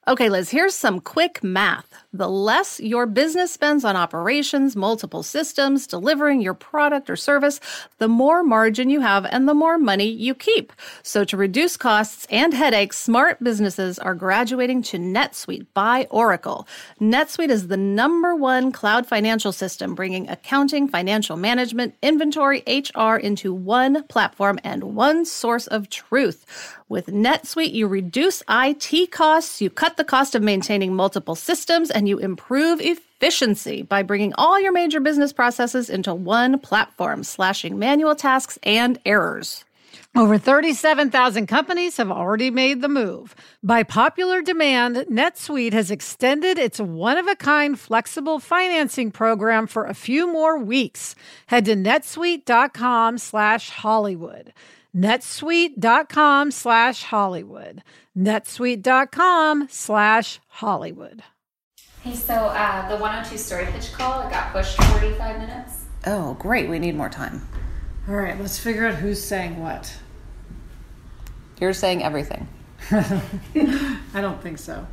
Okay, Liz, here's some quick math. The less your business spends on operations, multiple systems, delivering your product or service, the more margin you have and the more money you keep. So to reduce costs and headaches, smart businesses are graduating to NetSuite by Oracle. NetSuite is the #1 cloud financial system, bringing accounting, financial management, inventory, HR into one platform and one source of truth. With NetSuite, you reduce IT costs, you cut the cost of maintaining multiple systems, and you improve efficiency by bringing all your major business processes into one platform, slashing manual tasks and errors. Over 37,000 companies have already made the move. By popular demand, NetSuite has extended its one-of-a-kind flexible financing program for a few more weeks. Head to netsuite.com/Hollywood. netsuite.com/Hollywood. netsuite.com/Hollywood. Hey, so the 102 story pitch call, it got pushed 45 minutes. Oh, great. We need more time. All right, let's figure out who's saying what. You're saying everything. I don't think so.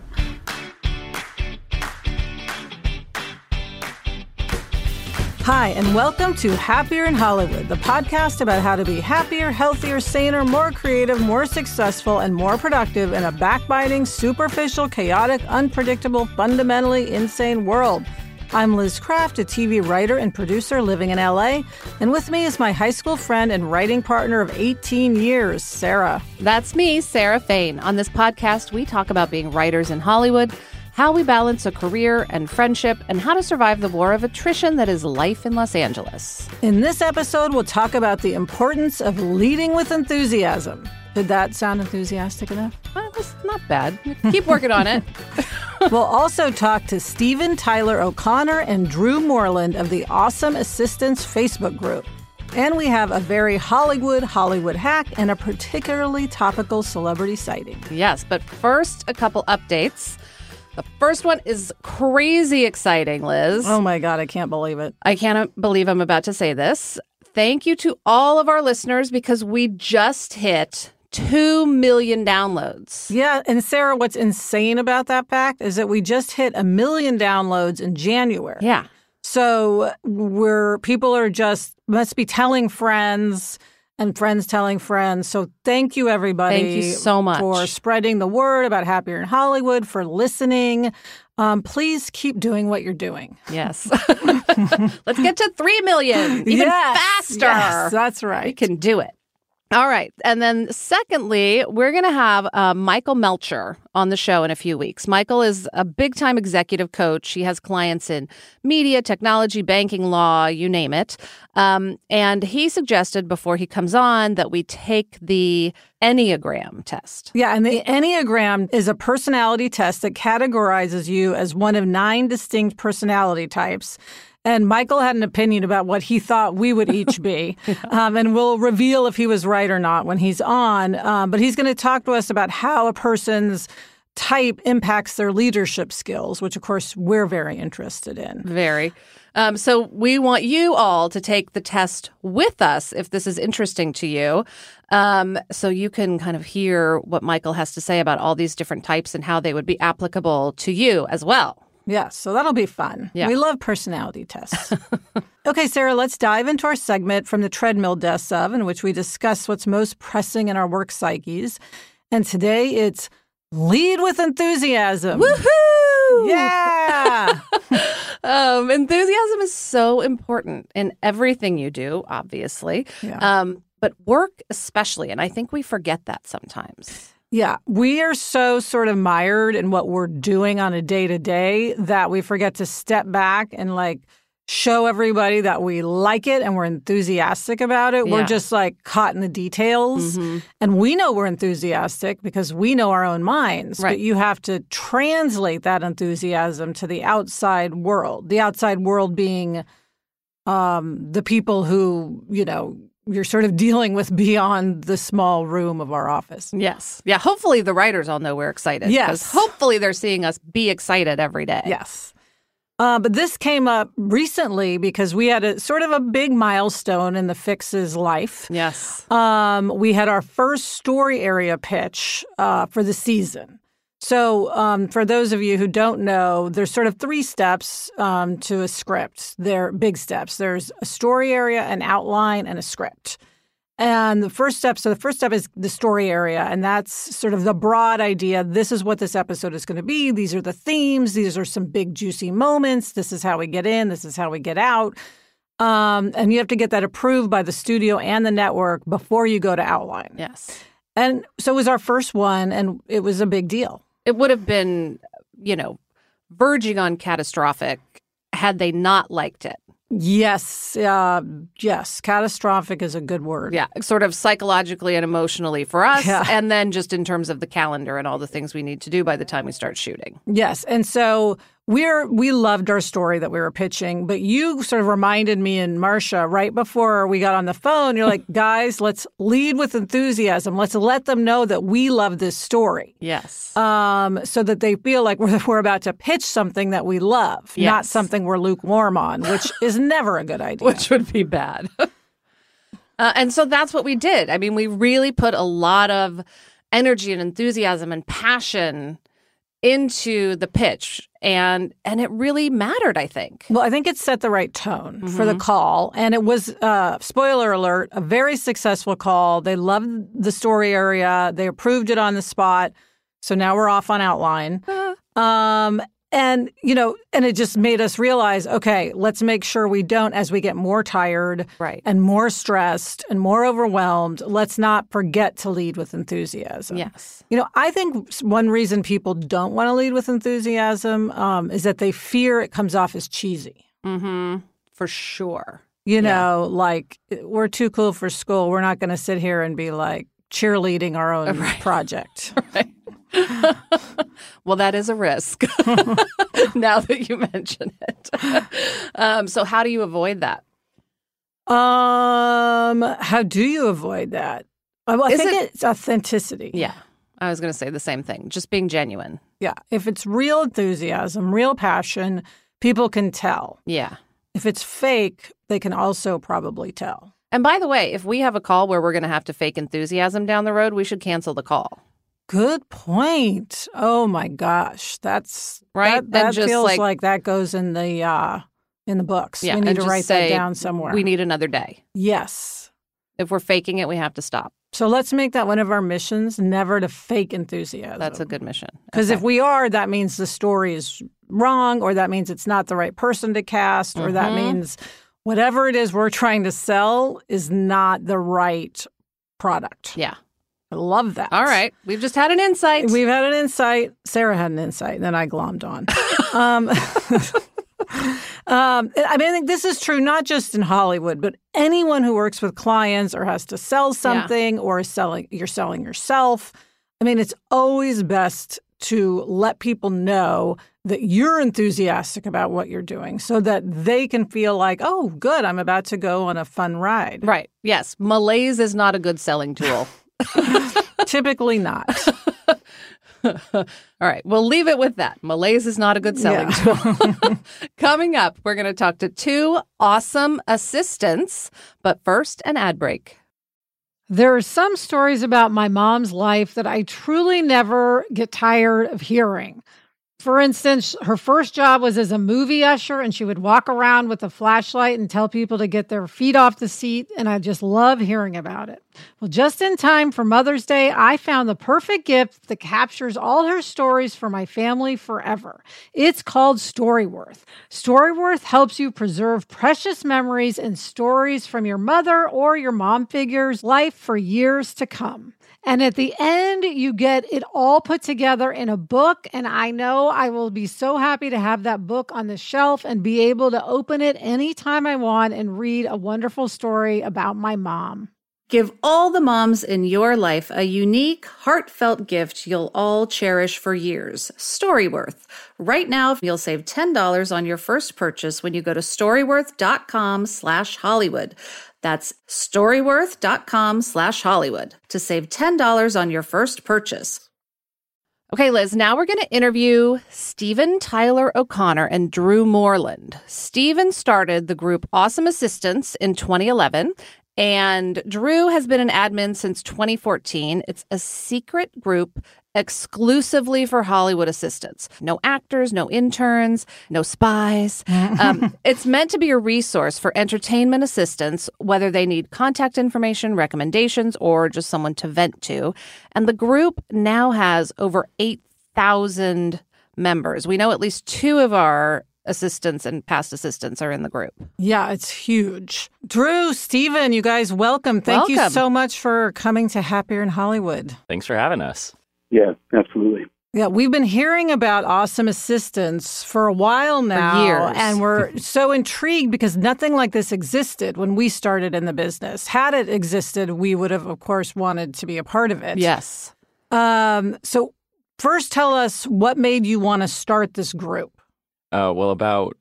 Hi, and welcome to Happier in Hollywood, the podcast about how to be happier, healthier, saner, more creative, more successful, and more productive in a backbiting, superficial, chaotic, unpredictable, fundamentally insane world. I'm Liz Craft, a TV writer and producer living in LA, and with me is my high school friend and writing partner of 18 years, Sarah. That's me, Sarah Fain. On this podcast, we talk about being writers in Hollywood, how we balance a career and friendship, and how to survive the war of attrition that is life in Los Angeles. In this episode, we'll talk about the importance of leading with enthusiasm. Did that sound enthusiastic enough? That's not bad. Keep working on it. We'll also talk to Steven Tyler O'Connor and Drew Moreland of the Awesome Assistants Facebook group. And we have a very Hollywood hack and a particularly topical celebrity sighting. Yes, but first, a couple updates. The first one is crazy exciting, Liz. Oh my God, I can't believe it. I can't believe I'm about to say this. Thank you to all of our listeners because we just hit 2 million downloads. Yeah, and Sarah, what's insane about that fact is that we just hit 1 million downloads in January. Yeah. So people are just must be telling friends and friends telling friends. So thank you, everybody. Thank you so much for spreading the word about Happier in Hollywood, for listening. Please keep doing what you're doing. Yes. Let's get to 3 million even faster. Yes, that's right. We can do it. All right. And then secondly, we're going to have Michael Melcher on the show in a few weeks. Michael is a big-time executive coach. He has clients in media, technology, banking, law, you name it. And he suggested before he comes on that we take the Enneagram test. Yeah, and the Enneagram is a personality test that categorizes you as one of 9 distinct personality types. And Michael had an opinion about what he thought we would each be. And we'll reveal if he was right or not when he's on. But he's going to talk to us about how a person's type impacts their leadership skills, which, of course, we're very interested in. Very. So we want you all to take the test with us if this is interesting to you. So you can kind of hear what Michael has to say about all these different types and how they would be applicable to you as well. Yes, so that'll be fun. Yeah. We love personality tests. Okay, Sarah, let's dive into our segment from the treadmill desks of, in which we discuss what's most pressing in our work psyches. And today it's lead with enthusiasm. Woohoo! Yeah! Enthusiasm is so important in everything you do, obviously. Yeah. But work especially, and I think we forget that sometimes. Yeah, we are so sort of mired in what we're doing on a day-to-day that we forget to step back and show everybody that we like it and we're enthusiastic about it. Yeah. We're just caught in the details. Mm-hmm. And we know we're enthusiastic because we know our own minds. Right. But you have to translate that enthusiasm to the outside world. The outside world being the people who, you're sort of dealing with beyond the small room of our office. Yes. Yeah. Hopefully the writers all know we're excited. Yes. Because hopefully they're seeing us be excited every day. Yes. But this came up recently because we had a sort of a big milestone in the Fix's life. Yes. We had our first story area pitch for the season. So for those of you who don't know, there's sort of 3 steps to a script. They're big steps. There's a story area, an outline, and a script. And the first step is the story area, and that's sort of the broad idea. This is what this episode is going to be. These are the themes. These are some big, juicy moments. This is how we get in. This is how we get out. And you have to get that approved by the studio and the network before you go to outline. Yes. And so it was our first one, and it was a big deal. It would have been, verging on catastrophic had they not liked it. Yes. Yes. Catastrophic is a good word. Yeah. Sort of psychologically and emotionally for us. Yeah. And then just in terms of the calendar and all the things we need to do by the time we start shooting. Yes. And so we loved our story that we were pitching, but you sort of reminded me and Marcia right before we got on the phone, you're like, guys, let's lead with enthusiasm. Let's let them know that we love this story. Yes. So that they feel like we're about to pitch something that we love, yes. not something we're lukewarm on, which is never a good idea. Which would be bad. And so that's what we did. I mean, we really put a lot of energy and enthusiasm and passion into the pitch. And it really mattered, I think. Well, I think it set the right tone for the call. And it was, spoiler alert, a very successful call. They loved the story area. They approved it on the spot. So now we're off on outline. And it just made us realize, okay, let's make sure we don't, as we get more tired and more stressed and more overwhelmed, let's not forget to lead with enthusiasm. Yes. I think one reason people don't want to lead with enthusiasm is that they fear it comes off as cheesy. Mm-hmm. For sure. Like, we're too cool for school. We're not going to sit here and be like cheerleading our own project. Right. Well, that is a risk now that you mention it. So how do you avoid that? How do you avoid that? Well, I think it's authenticity. Yeah. I was going to say the same thing. Just being genuine. Yeah. If it's real enthusiasm, real passion, people can tell. Yeah. If it's fake, they can also probably tell. And by the way, if we have a call where we're going to have to fake enthusiasm down the road, we should cancel the call. Good point. Oh my gosh, that's right. That feels like that goes in the books. Yeah, we need to write that down somewhere. We need another day. Yes. If we're faking it, we have to stop. So let's make that one of our missions: never to fake enthusiasm. That's a good mission. Because if we are, that means the story is wrong, or that means it's not the right person to cast, or that means whatever it is we're trying to sell is not the right product. Yeah. I love that. All right. We've just had an insight. We've had an insight. Sarah had an insight, and then I glommed on. I think this is true not just in Hollywood, but anyone who works with clients or has to sell something or you're selling yourself. I mean, it's always best to let people know that you're enthusiastic about what you're doing so that they can feel like, oh, good, I'm about to go on a fun ride. Right. Yes. Malaise is not a good selling tool. Typically not. All right. We'll leave it with that. Malaise is not a good selling tool. Coming up, we're going to talk to 2 awesome assistants. But first, an ad break. There are some stories about my mom's life that I truly never get tired of hearing. For instance, her first job was as a movie usher, and she would walk around with a flashlight and tell people to get their feet off the seat, and I just love hearing about it. Well, just in time for Mother's Day, I found the perfect gift that captures all her stories for my family forever. It's called Storyworth. Storyworth helps you preserve precious memories and stories from your mother or your mom figure's life for years to come. And at the end, you get it all put together in a book. And I know I will be so happy to have that book on the shelf and be able to open it anytime I want and read a wonderful story about my mom. Give all the moms in your life a unique, heartfelt gift you'll all cherish for years. Storyworth. Right now, you'll save $10 on your first purchase when you go to storyworth.com/Hollywood. That's storyworth.com/Hollywood to save $10 on your first purchase. Okay, Liz, now we're going to interview Steven Tyler O'Connor and Drew Moreland. Steven started the group Awesome Assistants in 2011, And Drew has been an admin since 2014. It's a secret group exclusively for Hollywood assistants. No actors, no interns, no spies. It's meant to be a resource for entertainment assistants, whether they need contact information, recommendations, or just someone to vent to. And the group now has over 8,000 members. We know at least 2 of our assistants and past assistants are in the group. Yeah, it's huge. Drew, Steven, you guys, welcome. Thank you so much for coming to Happier in Hollywood. Thanks for having us. Yeah, absolutely. Yeah, we've been hearing about awesome assistants for a while now. For years. And we're so intrigued because nothing like this existed when we started in the business. Had it existed, we would have, of course, wanted to be a part of it. Yes. So first, tell us what made you want to start this group. Well,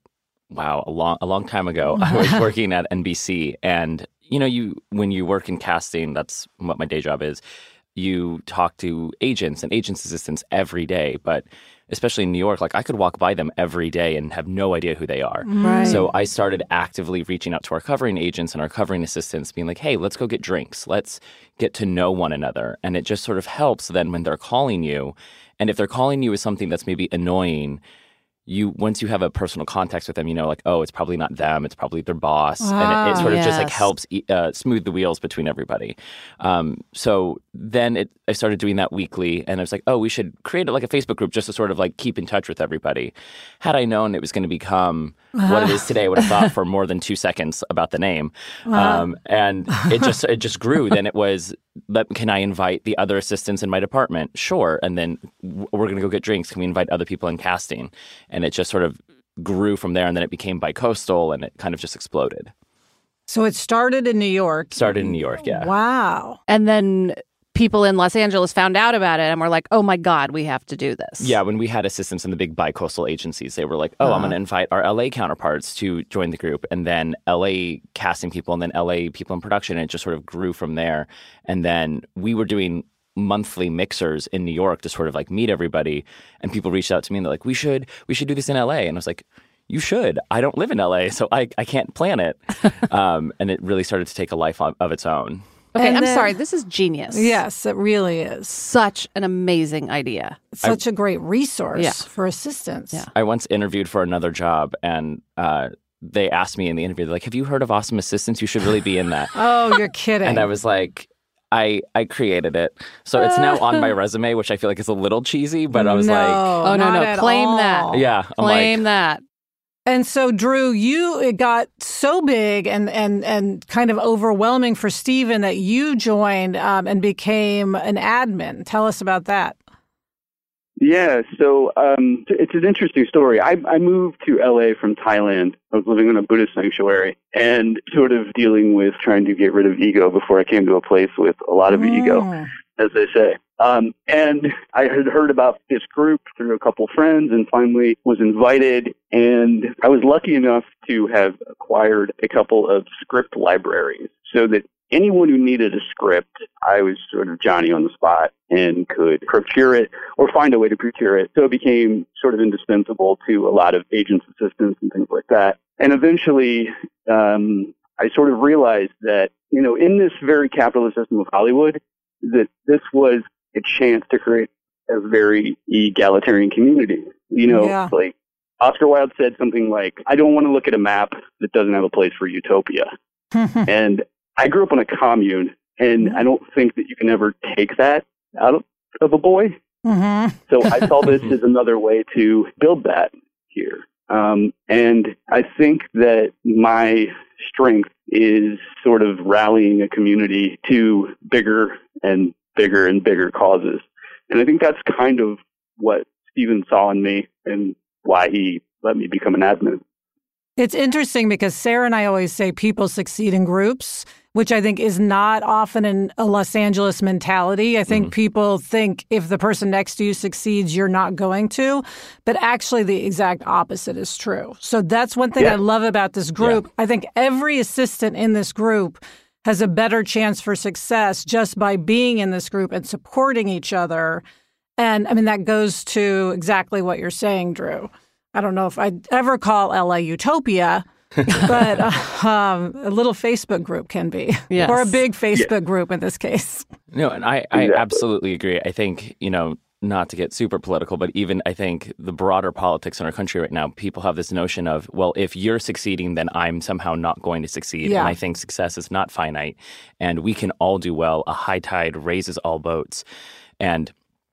a long time ago, I was working at NBC, and when you work in casting, that's what my day job is. You talk to agents and agents' assistants every day, but especially in New York, I could walk by them every day and have no idea who they are. Right. So I started actively reaching out to our covering agents and our covering assistants, being like, hey, let's go get drinks. Let's get to know one another. And it just sort of helps then when they're calling you. And if they're calling you with something that's maybe annoying, once you have a personal context with them, oh, it's probably not them, it's probably their boss. And it sort of just helps smooth the wheels between everybody. So then I started doing that weekly, and I was like, oh, we should create a Facebook group just to sort of keep in touch with everybody. Had I known it was going to become what it is today, I would have thought for more than 2 seconds about the name. And it just grew. Then it was, can I invite the other assistants in my department? Sure. And then we're going to go get drinks. Can we invite other people in casting? And it just sort of grew from there. And then it became bicoastal, and it kind of just exploded. So it started in New York. Started in New York, yeah. Wow. And then people in Los Angeles found out about it and were like, oh my God, we have to do this. Yeah, when we had assistants in the big bicoastal agencies, they were like, oh, I'm going to invite our LA counterparts to join the group. And then LA casting people, and then LA people in production. And it just sort of grew from there. And then we were doing monthly mixers in New York to sort of meet everybody. And people reached out to me and they're like, we should do this in LA. And I was like, you should. I don't live in LA, so I can't plan it. And it really started to take a life of its own. Okay, I'm sorry. This is genius. Yes, it really is. Such an amazing idea. Such a great resource for assistants. Yeah. I once interviewed for another job, and they asked me in the interview, they're like, have you heard of Awesome Assistants? You should really be in that. Oh, you're kidding. And I was like, I created it. So it's now on my resume, which I feel like is a little cheesy, but I was oh, no, claim that. Yeah. Claim that. And so, Drew, it got so big and kind of overwhelming for Steven that you joined and became an admin. Tell us about that. Yeah, so it's an interesting story. I moved to LA from Thailand. I was living in a Buddhist sanctuary and sort of dealing with trying to get rid of ego before I came to a place with a lot of ego, as they say. And I had heard about this group through a couple friends and finally was invited. And I was lucky enough to have acquired a couple of script libraries so that anyone who needed a script, I was sort of Johnny on the spot and could procure it or find a way to procure it. So it became sort of indispensable to a lot of agents, assistants, and things like that. And eventually, I sort of realized that, in this very capitalist system of Hollywood, that this was a chance to create a very egalitarian community. Like Oscar Wilde said something like, I don't want to look at a map that doesn't have a place for utopia. And I grew up in a commune, and I don't think that you can ever take that out of a boy. So I saw this as another way to build that here. And I think that my strength is sort of rallying a community to bigger and bigger causes. And I think that's kind of what Steven saw in me and why he let me become an admin. It's interesting because Sarah and I always say people succeed in groups, which I think is not often in a Los Angeles mentality. I think people think if the person next to you succeeds, you're not going to. But actually, the exact opposite is true. So that's one thing I love about this group. Yeah. I think every assistant in this group has a better chance for success just by being in this group and supporting each other. And I mean, that goes to exactly what you're saying, Drew. I don't know if I'd ever call LA utopia, but a little Facebook group can be, Yes. or a big Facebook group in this case. No, and I absolutely agree. I think, not to get super political, but even I think the broader politics in our country right now, people have this notion of, well, if you're succeeding, then I'm somehow not going to succeed. Yeah. And I think success is not finite, and we can all do well. A high tide raises all boats. And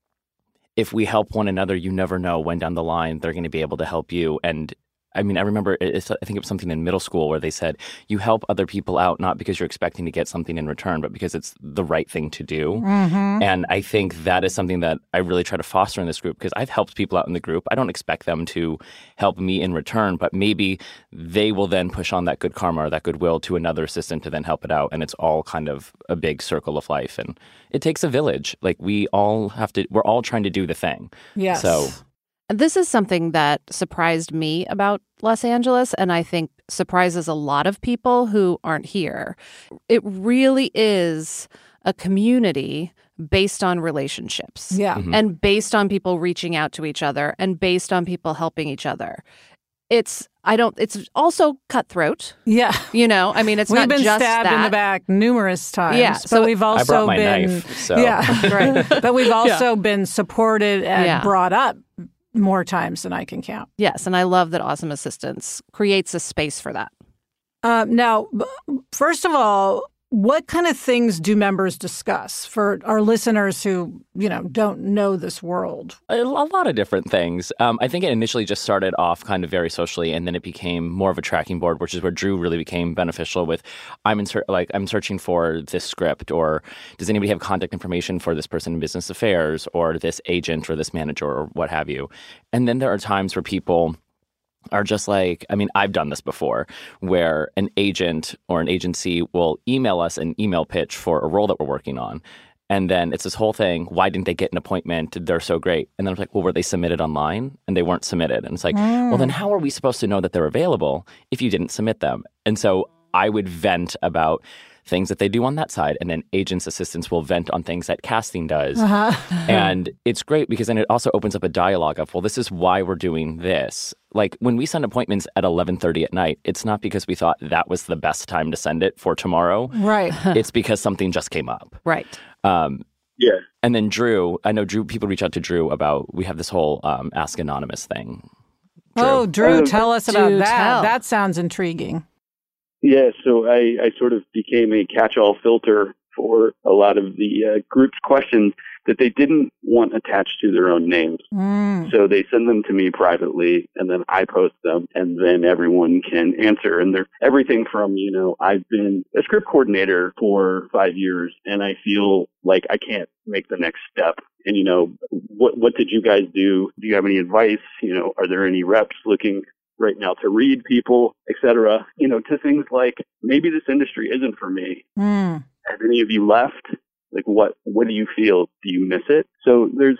if we help one another, you never know when down the line they're going to be able to help you. And I mean, I remember, I think it was something in middle school where they said, you help other people out not because you're expecting to get something in return, but because it's the right thing to do. Mm-hmm. And I think that is something that I really try to foster in this group, because I've helped people out in the group. I don't expect them to help me in return, but maybe they will then push on that good karma or that goodwill to another assistant to then help it out. And it's all kind of a big circle of life. And it takes a village. Like we're all trying to do the thing. Yes. So This is something that surprised me about Los Angeles, and I think surprises a lot of people who aren't here. It really is a community based on relationships. Yeah. Mhm. And based on people reaching out to each other and based on people helping each other. It's also cutthroat. Yeah. I mean, it's We've not been just stabbed that. in the back numerous times. Yeah, but so we've also I brought my been knife. So. Yeah, right. But we've also been supported and Yeah. brought up more times than I can count. Yes, and I love that Awesome Assistants creates a space for that. Now, first of all, what kind of things do members discuss for our listeners who, don't know this world? A lot of different things. I think it initially just started off kind of very socially, and then it became more of a tracking board, which is where Drew really became beneficial with, I'm searching for this script, or does anybody have contact information for this person in business affairs, or this agent, or this manager, or what have you. And then there are times where people are just like, I mean, I've done this before, where an agent or an agency will email us an email pitch for a role that we're working on. And then it's this whole thing, why didn't they get an appointment? They're so great. And then I'm like, well, were they submitted online? And they weren't submitted. And it's like, well, then how are we supposed to know that they're available if you didn't submit them? And so I would vent about things that they do on that side. And then agents' assistants will vent on things that casting does. And it's great because then it also opens up a dialogue of, well, this is why we're doing this. Like when we send appointments at 11:30 at night, it's not because we thought that was the best time to send it for tomorrow. Right. It's because something just came up. Right. Yeah. And then Drew, I know people reach out to Drew about, we have this whole Ask Anonymous thing. Oh, Drew, tell us about Do that. tell. That sounds intriguing. Yeah, so I sort of became a catch-all filter for a lot of the group's questions that they didn't want attached to their own names. So they send them to me privately, and then I post them, and then everyone can answer. And they're everything from, I've been a script coordinator for 5 years, and I feel like I can't make the next step. And, what did you guys do? Do you have any advice? Are there any reps looking right now to read people, et cetera, to things like, maybe this industry isn't for me. Have any of you left? Like, what do you feel? Do you miss it? So there's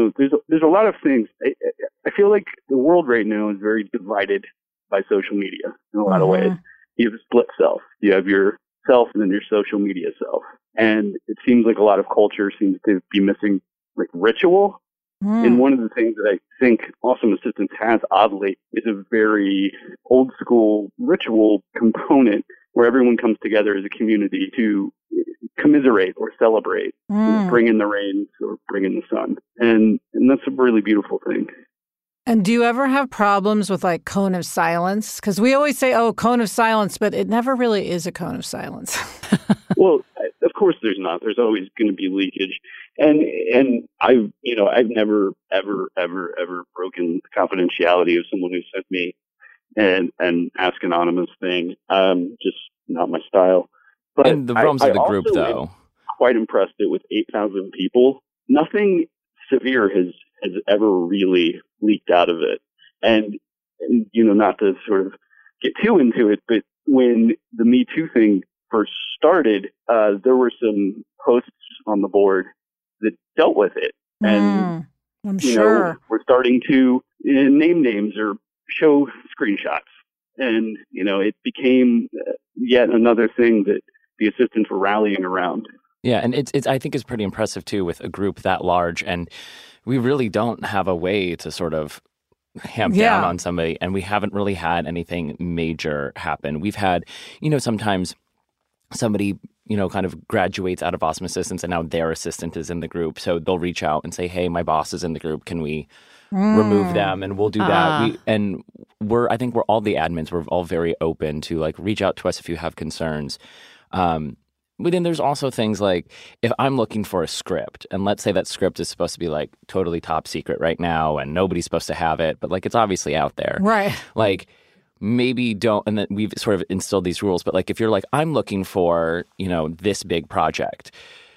a lot of things. I feel like the world right now is very divided by social media in a lot of ways. You have a split self. You have your self and then your social media self. And it seems like a lot of culture seems to be missing like ritual. And one of the things that I think Awesome Assistants has, oddly, is a very old school ritual component where everyone comes together as a community to commiserate or celebrate, bring in the rains or bring in the sun. And that's a really beautiful thing. And do you ever have problems with like cone of silence? Because we always say, oh, cone of silence, but it never really is a cone of silence. Well, of course there's not. There's always going to be leakage. And I've never, ever, ever, ever broken the confidentiality of someone who sent me an Ask Anonymous thing. Just not my style. But in the realms of the group, also though, am quite impressed that with 8,000 people, nothing severe has ever really leaked out of it. And not to sort of get too into it, but when the Me Too thing first started, there were some posts on the board that dealt with it. And, I'm sure. we're starting to name names or show screenshots. And, it became yet another thing that the assistants were rallying around. Yeah, and it's I think it's pretty impressive, too, with a group that large. And we really don't have a way to sort of hamp down on somebody, and we haven't really had anything major happen. We've had, sometimes somebody, kind of graduates out of awesome assistants and now their assistant is in the group. So they'll reach out and say, hey, my boss is in the group. Can we remove them? And we'll do that. I think we're all the admins. We're all very open to like reach out to us if you have concerns. But then there's also things like if I'm looking for a script, and let's say that script is supposed to be like totally top secret right now and nobody's supposed to have it, but like it's obviously out there. Right. Like maybe don't, and then we've sort of instilled these rules, but like if you're like, I'm looking for, this big project,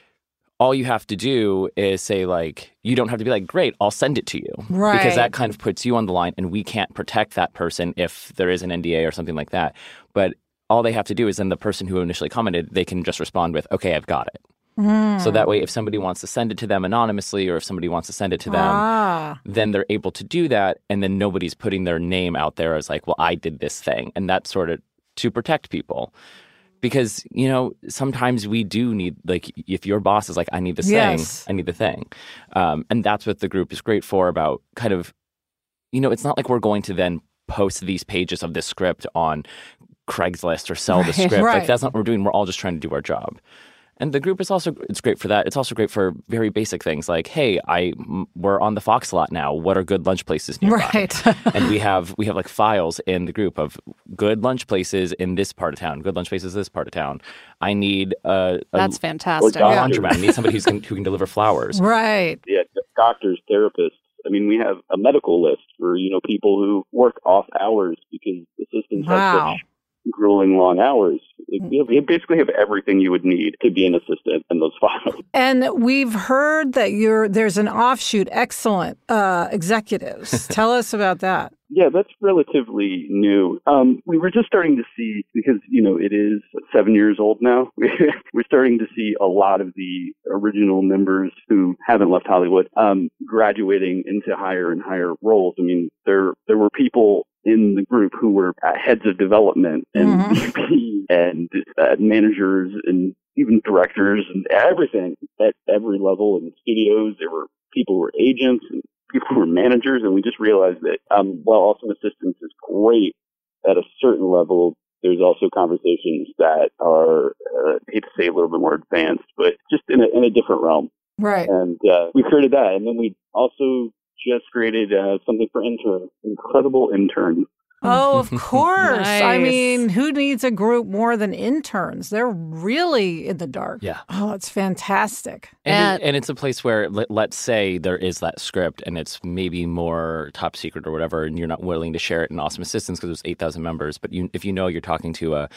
all you have to do is say like, you don't have to be like, great, I'll send it to you. Right. Because that kind of puts you on the line and we can't protect that person if there is an NDA or something like that. But all they have to do is then the person who initially commented, they can just respond with, okay, I've got it. So that way, if somebody wants to send it to them anonymously or if somebody wants to send it to them, then they're able to do that. And then nobody's putting their name out there as like, well, I did this thing. And that's sort of to protect people. Because, sometimes we do need, like, if your boss is like, I need this thing, I need the thing. And that's what the group is great for about kind of, it's not like we're going to then post these pages of this script on Craigslist or sell the script. Right. Like, that's not what we're doing. We're all just trying to do our job. And the group is also, it's great for that. It's also great for very basic things like, hey, we're on the Fox lot now. What are good lunch places nearby? Right. And we have like files in the group of good lunch places in this part of town, good lunch places in this part of town. I need that's fantastic. Or doctors. laundromat. I need somebody who can deliver flowers. Right. Yeah, doctors, therapists. I mean, we have a medical list for, people who work off hours because assistants have such grueling long hours. We basically have everything you would need to be an assistant in those files. And we've heard that there's an offshoot, Excellent Executives. Tell us about that. Yeah, that's relatively new. We were just starting to see, because, it is 7 years old now, we're starting to see a lot of the original members who haven't left Hollywood graduating into higher and higher roles. I mean, there were people in the group who were heads of development and VP and managers and even directors and everything at every level in studios. There were people who were agents and people who were managers, and we just realized that while Awesome Assistance is great at a certain level, there's also conversations that are, I hate to say, a little bit more advanced, but just in a different realm. Right. And we created that, and then we also just created something for interns, Incredible Interns. Oh, of course. Nice. I mean, who needs a group more than interns? They're really in the dark. Yeah. Oh, it's fantastic. And it's a place where, let's say there is that script and it's maybe more top secret or whatever, and you're not willing to share it in Awesome Assistants because there's 8,000 members. But if you're talking to a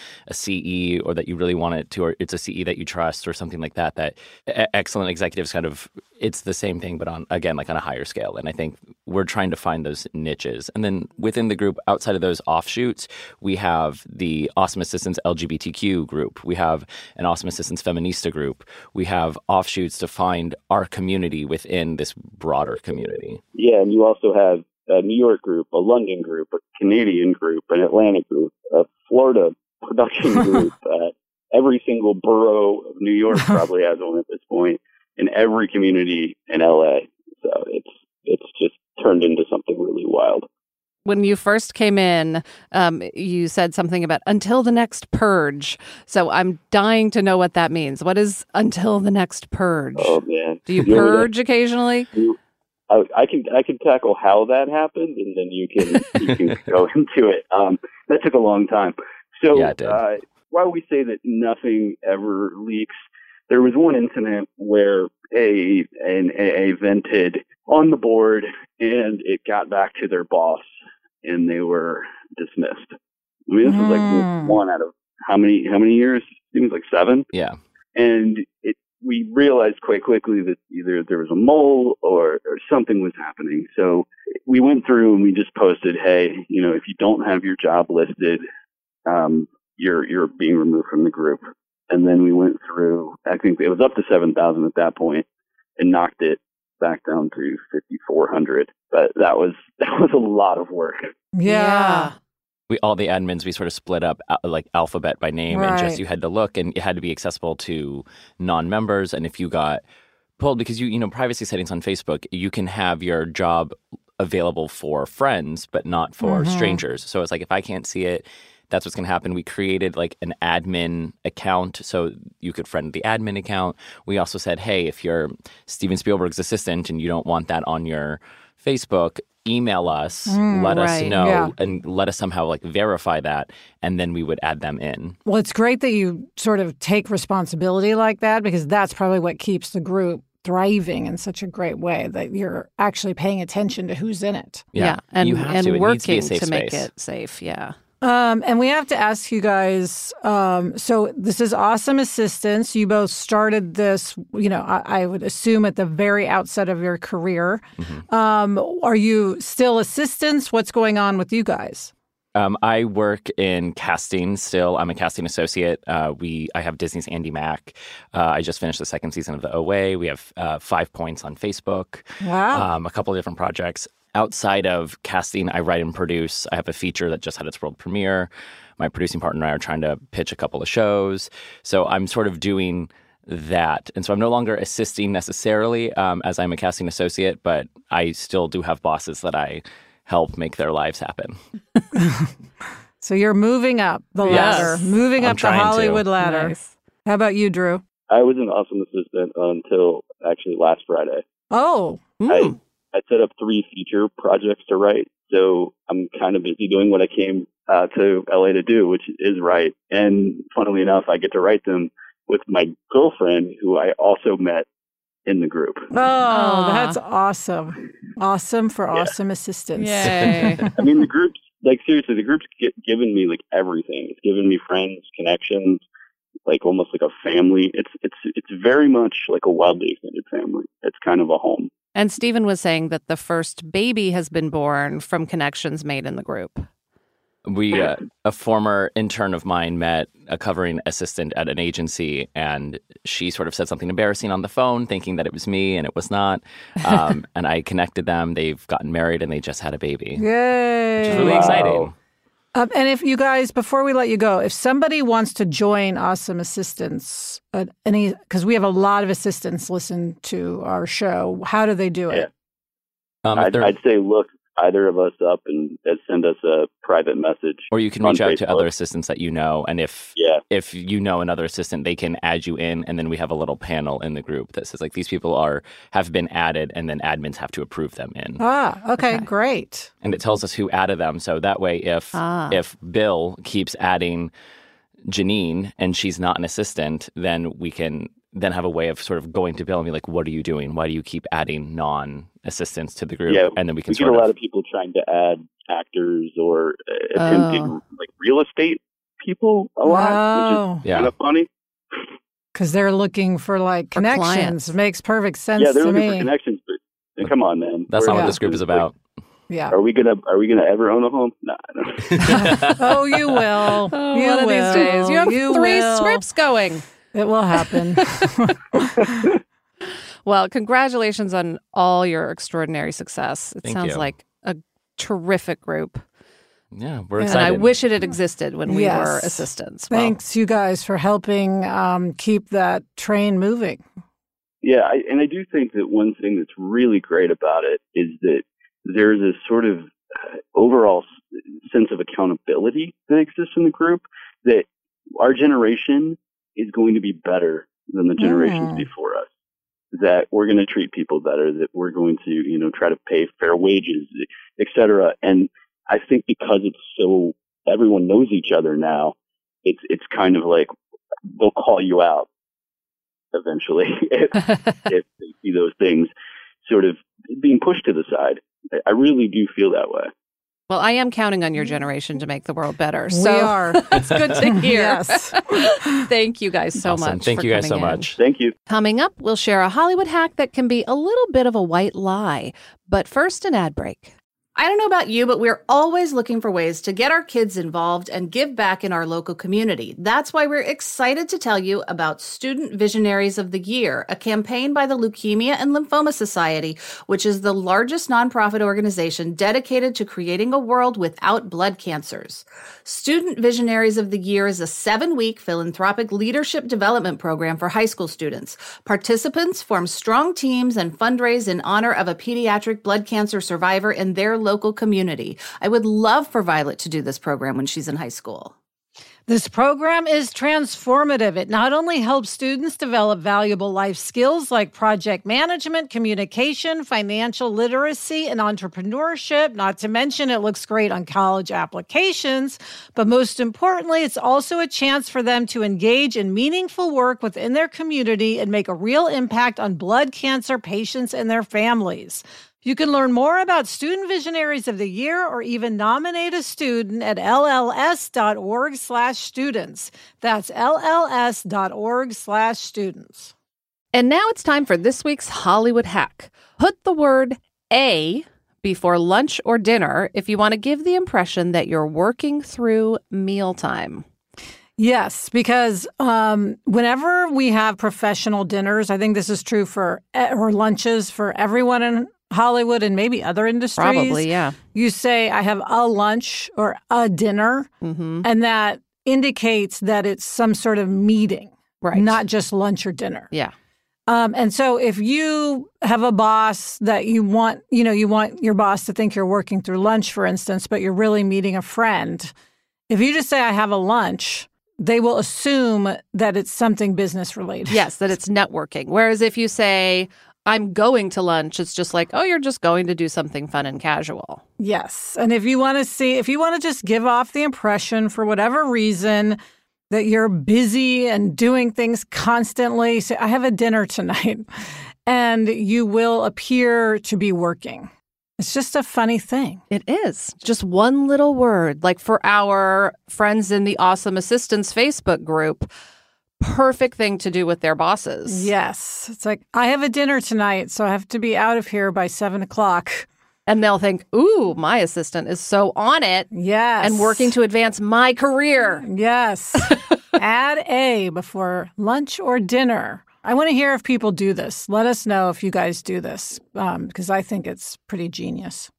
CE or that you really want it to, or it's a CE that you trust or something like that, that Excellent Executives kind of, it's the same thing, but on a higher scale. And I think we're trying to find those niches. And then within the group, outside of those offshoots, we have the Awesome Assistants LGBTQ group. We have an Awesome Assistants Feminista group. We have offshoots to find our community within this broader community. Yeah, and you also have a New York group, a London group, a Canadian group, an Atlantic group, a Florida production group. Every single borough of New York probably has one at this point, in every community in LA. So it's just turned into something really wild. When you first came in, you said something about until the next purge. So I'm dying to know what that means. What is until the next purge? Oh man, Do you purge occasionally? I can tackle how that happened, and then you can go into it. That took a long time. So Yeah, it did. While we say that nothing ever leaks, there was one incident where an AA vented on the board, and it got back to their boss, and they were dismissed. I mean, this was like one out of how many years? It was like 7. Yeah. And we realized quite quickly that either there was a mole or something was happening. So we went through and we just posted, hey, if you don't have your job listed, you're being removed from the group. And then we went through, I think it was up to 7,000 at that point, and knocked it back down to 5,400. But that was a lot of work. Yeah. All the admins, we sort of split up like alphabet by name, and just you had to look, and it had to be accessible to non-members. And if you got pulled, because privacy settings on Facebook, you can have your job available for friends, but not for strangers. So it's like, if I can't see it, that's what's going to happen. We created like an admin account so you could friend the admin account. We also said, hey, if you're Steven Spielberg's assistant and you don't want that on your Facebook, email us, let us know, and let us somehow like verify that, and then we would add them in. Well, it's great that you sort of take responsibility like that, because that's probably what keeps the group thriving in such a great way, that you're actually paying attention to who's in it. And you have to. It working needs to be a safe to make space. it safe. Yeah. And we have to ask you guys, so this is Awesome Assistants. You both started this, I would assume at the very outset of your career. Are you still assistants? What's going on with you guys? I work in casting still. I'm a casting associate. I have Disney's Andy Mack. I just finished the second season of The OA. We have 5 Points on Facebook. Wow. A couple of different projects. Outside of casting, I write and produce. I have a feature that just had its world premiere. My producing partner and I are trying to pitch a couple of shows. So I'm sort of doing that. And so I'm no longer assisting necessarily as I'm a casting associate, but I still do have bosses that I help make their lives happen. So you're moving up the ladder, moving I'm up the trying to. Hollywood ladder. Nice. How about you, Drew? I was an Awesome Assistant until actually last Friday. Oh, I set up 3 feature projects to write, so I'm kind of busy doing what I came to LA to do, which is write. And funnily enough, I get to write them with my girlfriend, who I also met in the group. Oh, that's awesome. Awesome for Awesome Assistants. Yay. I mean, the group's, like, seriously, the group's given me, like, everything. It's given me friends, connections, like, almost like a family. It's very much like a wildly extended family. It's kind of a home. And Stephen was saying that the first baby has been born from connections made in the group. We, a former intern of mine met a covering assistant at an agency, and she sort of said something embarrassing on the phone, thinking that it was me, and it was not. And I connected them. They've gotten married, and they just had a baby. Yay. Which is really exciting. And if you guys, before we let you go, if somebody wants to join Awesome Assistants, because we have a lot of assistants listen to our show, how do they do it? I'd say look either of us up and send us a private message. Or you can reach out to other assistants that you know, and if you know another assistant, they can add you in, and then we have a little panel in the group that says, like, these people have been added, and then admins have to approve them in. Okay, great. And it tells us who added them, so that way if Bill keeps adding Janine and she's not an assistant, then we can then have a way of sort of going to Bill and be like, what are you doing? Why do you keep adding non-assistants to the group? Yeah, and then we can get a lot of people trying to add actors or attempting like real estate people a lot, which is kind of funny. Because they're looking for like connections. Clients. Makes perfect sense to me. Yeah, they're looking for connections, but come on, man. That's not what this group is about. Yeah. Are we gonna ever own a home? No, I don't know. Oh, you will. One of these days. You have 3 scripts going. It will happen. Well, congratulations on all your extraordinary success. It Thank sounds you. like a terrific group. Yeah, we're And excited. I wish it had existed when we Yes. were assistants. Well, Thanks, you guys, for helping keep that train moving. Yeah, I do think that one thing that's really great about it is that there's a sort of overall sense of accountability that exists in the group, that our generation is going to be better than the generations before us, that we're going to treat people better, that we're going to, try to pay fair wages, et cetera. And I think because it's so, everyone knows each other now, it's kind of like they'll call you out eventually if they see those things sort of being pushed to the side. I really do feel that way. Well, I am counting on your generation to make the world better. So We are. it's good to hear. Yes. Thank you guys so Awesome. much. Thank for you guys so coming in. much. Thank you. Coming up, we'll share a Hollywood hack that can be a little bit of a white lie. But first, an ad break. I don't know about you, but we're always looking for ways to get our kids involved and give back in our local community. That's why we're excited to tell you about Student Visionaries of the Year, a campaign by the Leukemia and Lymphoma Society, which is the largest nonprofit organization dedicated to creating a world without blood cancers. Student Visionaries of the Year is a 7-week philanthropic leadership development program for high school students. Participants form strong teams and fundraise in honor of a pediatric blood cancer survivor in their local community. I would love for Violet to do this program when she's in high school. This program is transformative. It not only helps students develop valuable life skills like project management, communication, financial literacy, and entrepreneurship, not to mention it looks great on college applications, but most importantly, it's also a chance for them to engage in meaningful work within their community and make a real impact on blood cancer patients and their families. You can learn more about Student Visionaries of the Year or even nominate a student at lls.org/students. That's lls.org/students. And now it's time for this week's Hollywood hack. Put the word A before lunch or dinner if you want to give the impression that you're working through mealtime. Yes, because whenever we have professional dinners, I think this is true for or lunches for everyone in Hollywood and maybe other industries. Probably, yeah. You say, I have a lunch or a dinner, and that indicates that it's some sort of meeting, right? Not just lunch or dinner. Yeah. And so if you have a boss that you want your boss to think you're working through lunch, for instance, but you're really meeting a friend, if you just say, I have a lunch, they will assume that it's something business related. Yes, that it's networking. Whereas if you say, I'm going to lunch, it's just like, oh, you're just going to do something fun and casual. Yes. And if you want to just give off the impression for whatever reason that you're busy and doing things constantly, say, I have a dinner tonight, and you will appear to be working. It's just a funny thing. It is. Just one little word, like for our friends in the Awesome Assistants Facebook group, perfect thing to do with their bosses. Yes. It's like, I have a dinner tonight, so I have to be out of here by 7:00. And they'll think, ooh, my assistant is so on it. Yes. And working to advance my career. Yes. Add A before lunch or dinner. I want to hear if people do this. Let us know if you guys do this, because I think it's pretty genius.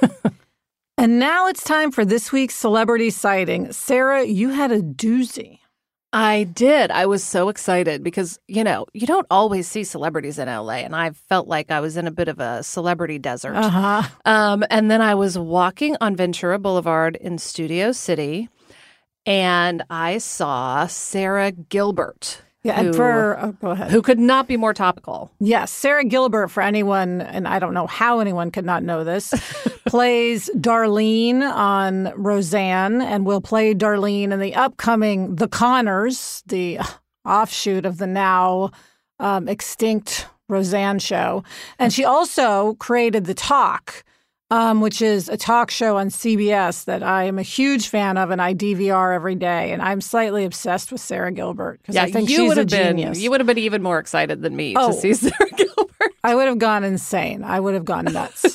And now it's time for this week's celebrity sighting. Sarah, you had a doozy. I did. I was so excited because, you don't always see celebrities in LA, and I felt like I was in a bit of a celebrity desert. And then I was walking on Ventura Boulevard in Studio City, and I saw Sarah Gilbert. Yeah, and go ahead. Who could not be more topical. Yes, Sarah Gilbert, for anyone, and I don't know how anyone could not know this, plays Darlene on Roseanne, and will play Darlene in the upcoming The Conners, the offshoot of the now extinct Roseanne show. And she also created The Talk, which is a talk show on CBS that I am a huge fan of, and I DVR every day. And I'm slightly obsessed with Sarah Gilbert because I think she's a genius. You would have been even more excited than me to see Sarah Gilbert. I would have gone insane. I would have gone nuts.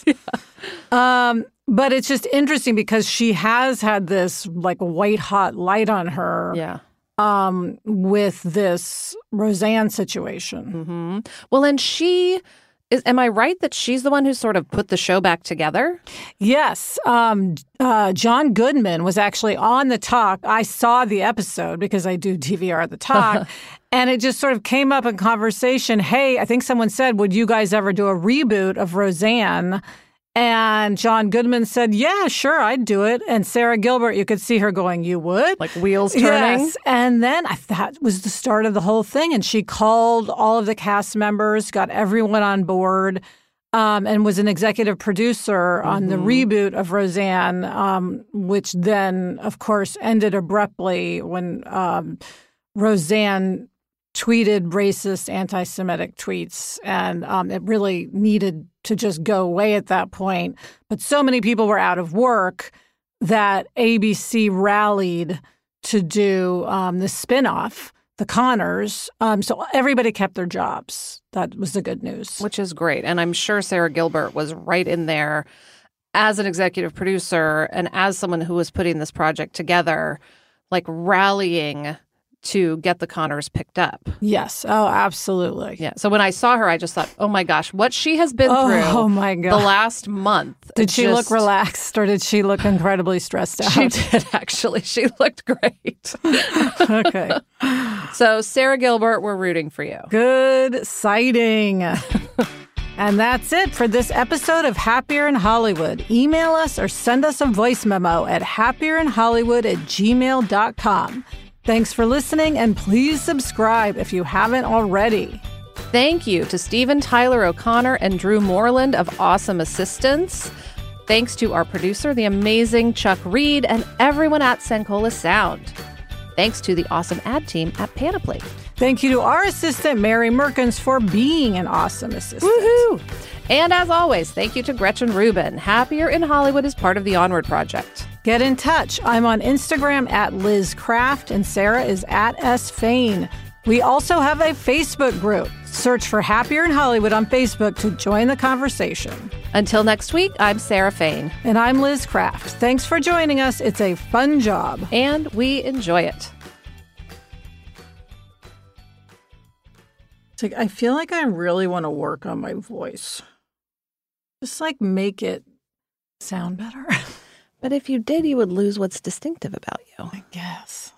But it's just interesting because she has had this like white hot light on her. Yeah. With this Roseanne situation. Well, and am I right that she's the one who sort of put the show back together? Yes. John Goodman was actually on The Talk. I saw the episode because I do DVR The Talk. And it just sort of came up in conversation. Hey, I think someone said, would you guys ever do a reboot of Roseanne? And John Goodman said, yeah, sure, I'd do it. And Sarah Gilbert, you could see her going, you would? Like wheels turning? Yes. And then that was the start of the whole thing. And she called all of the cast members, got everyone on board, and was an executive producer on the reboot of Roseanne, which then, of course, ended abruptly when Roseanne tweeted racist, anti-Semitic tweets, and it really needed to just go away at that point. But so many people were out of work that ABC rallied to do the spinoff, The Conners. So everybody kept their jobs. That was the good news. Which is great. And I'm sure Sarah Gilbert was right in there as an executive producer and as someone who was putting this project together, like rallying to get the Connors picked up. Yes. Oh, absolutely. Yeah. So when I saw her, I just thought, oh my gosh, what she has been through oh my God. the last month. Did she look relaxed or did she look incredibly stressed out? She did, actually. She looked great. Okay. So Sarah Gilbert, we're rooting for you. Good sighting. And that's it for this episode of Happier in Hollywood. Email us or send us a voice memo at happierinhollywood@gmail.com. Thanks for listening, and please subscribe if you haven't already. Thank you to Steven Tyler O'Connor and Drew Moreland of Awesome Assistants. Thanks to our producer, the amazing Chuck Reed, and everyone at Sankola Sound. Thanks to the awesome ad team at Panoply. Thank you to our assistant, Mary Merkins, for being an awesome assistant. Woohoo! And as always, thank you to Gretchen Rubin. Happier in Hollywood is part of the Onward Project. Get in touch. I'm on Instagram at Liz Craft, and Sarah is at S. Fain. We also have a Facebook group. Search for Happier in Hollywood on Facebook to join the conversation. Until next week, I'm Sarah Fain. And I'm Liz Craft. Thanks for joining us. It's a fun job. And we enjoy it. It's like, I feel like I really want to work on my voice. Just like make it sound better. But if you did, you would lose what's distinctive about you. I guess.